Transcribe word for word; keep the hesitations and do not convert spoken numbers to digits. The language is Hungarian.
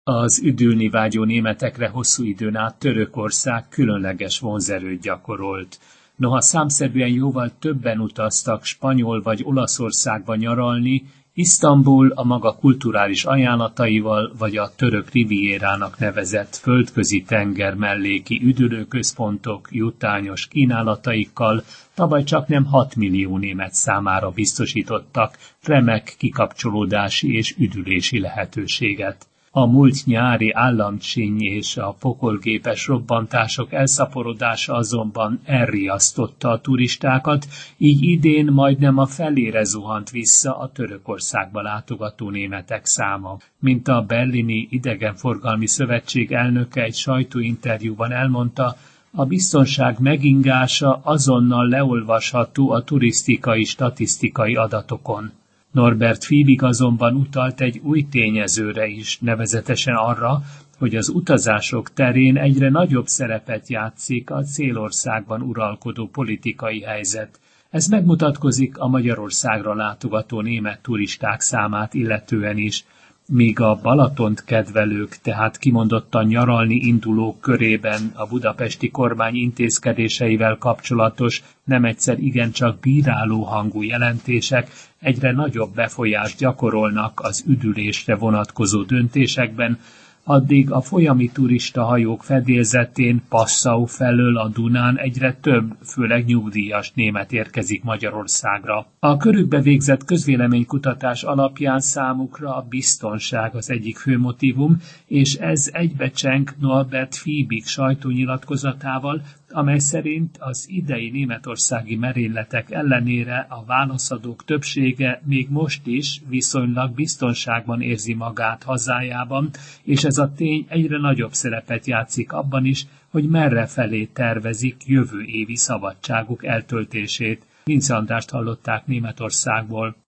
Az üdülni vágyó németekre hosszú időn át Törökország különleges vonzerőt gyakorolt. Noha számszerűen jóval többen utaztak Spanyol vagy Olaszországba nyaralni, Isztambul a maga kulturális ajánlataival vagy a török rivierának nevezett földközi tenger melléki üdülőközpontok jutányos kínálataikkal tavaly csaknem hat millió német számára biztosítottak remek kikapcsolódási és üdülési lehetőséget. A múlt nyári államcsíny és a pokolgépes robbantások elszaporodása azonban elriasztotta a turistákat, így idén majdnem a felére zuhant vissza a Törökországba látogató németek száma. Mint a Berlini Idegenforgalmi Szövetség elnöke egy sajtóinterjúban elmondta, a biztonság megingása azonnal leolvasható a turisztikai statisztikai adatokon. Norbert Fiebig azonban utalt egy új tényezőre is, nevezetesen arra, hogy az utazások terén egyre nagyobb szerepet játszik a célországban uralkodó politikai helyzet. Ez megmutatkozik a Magyarországra látogató német turisták számát illetően is, míg a Balatont kedvelők, tehát kimondottan nyaralni indulók körében a budapesti kormány intézkedéseivel kapcsolatos nem egyszer igencsak bíráló hangú jelentések egyre nagyobb befolyást gyakorolnak az üdülésre vonatkozó döntésekben, addig a folyami turistahajók fedélzetén Passau felől a Dunán egyre több, főleg nyugdíjas német érkezik Magyarországra. A körükbe végzett közvéleménykutatás alapján számukra a biztonság az egyik fő motívum, és ez egybecseng Norbert Fiebig sajtónyilatkozatával, amely szerint az idei németországi merényletek ellenére a válaszadók többsége még most is viszonylag biztonságban érzi magát hazájában, és ez a tény egyre nagyobb szerepet játszik abban is, hogy merrefelé tervezik jövő évi szabadságuk eltöltését. Vince Andrást hallották Németországból.